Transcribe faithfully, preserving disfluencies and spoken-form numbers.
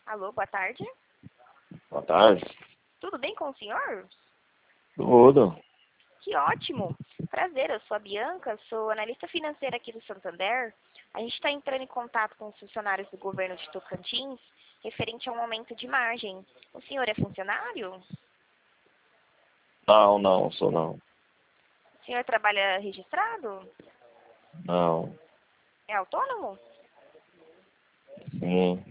Alô, boa tarde. Boa tarde. Tudo bem com o senhor? Tudo. Que ótimo. Prazer, eu sou a Bianca, sou analista financeira aqui do Santander. A gente está entrando em contato com os funcionários do governo de Tocantins referente a um aumento de margem. O senhor é funcionário? Não, não, sou não. O senhor trabalha registrado? Não. É autônomo? Sim.